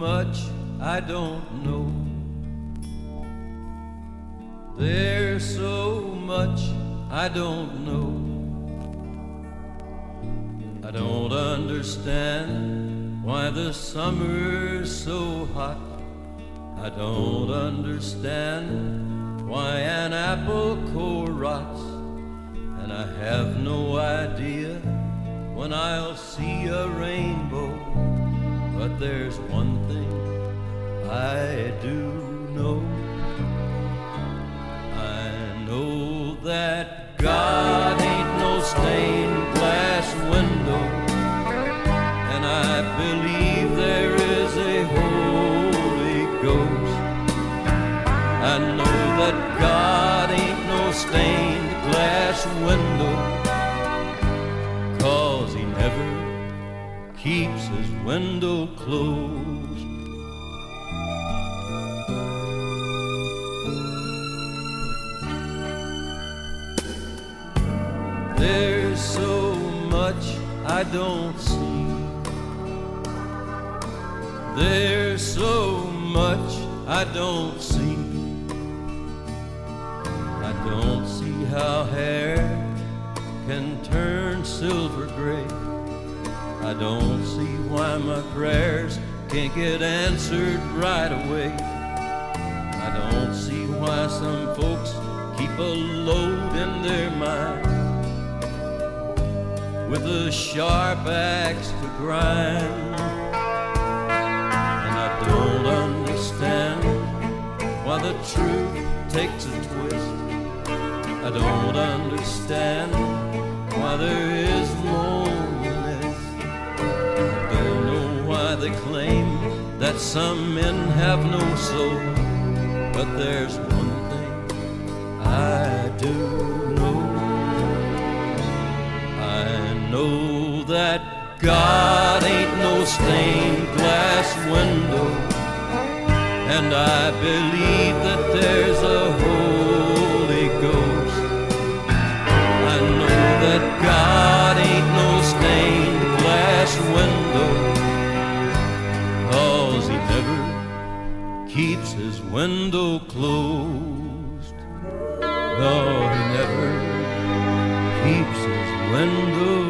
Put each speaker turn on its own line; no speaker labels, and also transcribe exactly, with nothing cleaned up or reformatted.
much I don't know. There's so much I don't know. I don't understand why the summer's so hot. I don't understand why an apple core rots. And I have no idea when I'll see a rainbow. But there's one thing I do know. I know that God ain't no stained glass window, and I believe there is a Holy Ghost. I know that God ain't no stained glass window, 'cause he never keeps his window closed. There's so much I don't see. There's so much I don't see. I don't see how hair can turn silver gray. I don't see why my prayers can't get answered right away. I don't see why some folks keep a load in their mind with a sharp axe to grind. And I don't understand why the truth takes a twist. I don't understand why there is loneliness. I don't know why they claim that some men have no soul. But there's one thing I do know. I know that God ain't no stained glass window, and I believe that there's a Holy Ghost. I know that God ain't no stained glass window, 'cause he never keeps his window closed. No, he never keeps his window